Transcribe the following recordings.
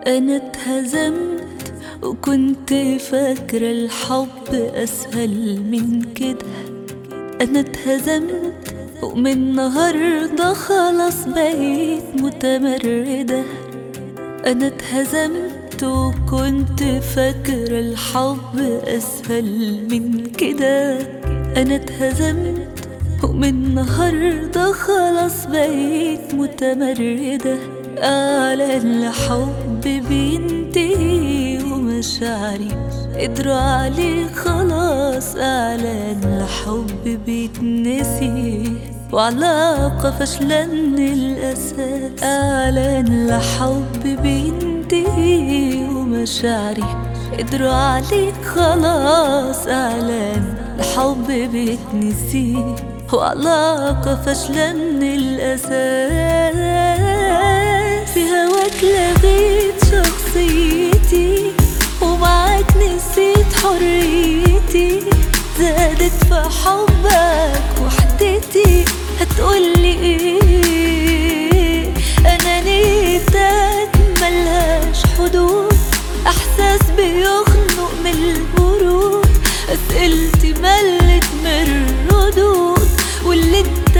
أنا اتهزمت وكنت فاكرة الحب أسهل من كده. أنا اتهزمت ومن النهاردة خلاص بقيت متمردة. أنا اتهزمت وكنت فاكرة الحب أسهل من كده. أنا اتهزمت ومن النهاردة خلاص بقيت متمردة. على الحب بينتهي ومشاعري قدروا عليه خلاص. أعلن الحب بيتنسي وعلاقة فاشلة من الأساس. أعلن الحب بينتهي ومشاعري قدروا عليه خلاص. أعلن الحب بيتنسي وعلاقة فاشلة من الأساس. في هواك لغيت شخصيتي ومعاك نسيت حريتي. زادت في حبك وحدتي، هتقولي ايه؟ أنانيتك ملهاش حدود، احساس بيخنق من البرود. اسئلتي ملت من الردود واللي انت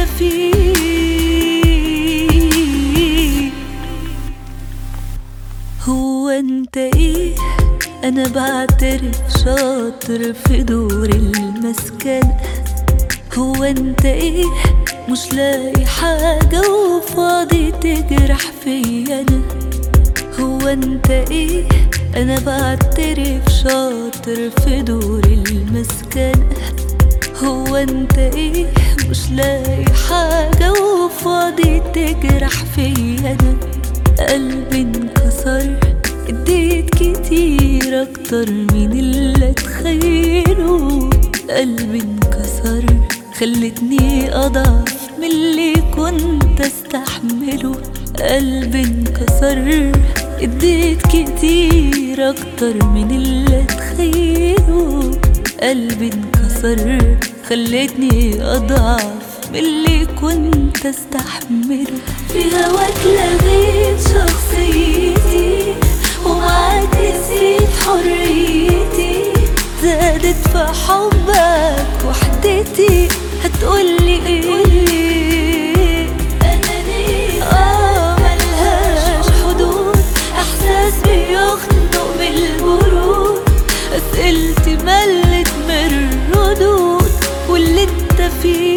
فيه. هو انت ايه؟ انا بعترف شاطر في دور المسكنة. هو انت ايه؟ مش لاقي حاجة وفاضي تجرح فيا انا. هو انت ايه؟ انا بعترف شاطر في دور المسكنة. هو انت ايه؟ مش لاقي حاجة وفاضي تجرح فيا انا. قلبي انكسر، اديت كتير اكتر من اللي اتخيله. قلبي انكسر، خلتني اضعف من اللي كنت استحمله. قلبي انكسر، اديت كتير اكتر من اللي اتخيله. قلبي انكسر، خلتني اضعف من اللي كنت استحمله. في هواك لغيت شخصيتي ومعاك نسيت حريتي. زادت في حبك وحدتي، هتقولي ايه؟ أنانيتك ملهاش حدود، احساس بيخنق من البرود. اسئلتي ملت من الردود واللي انت فيه.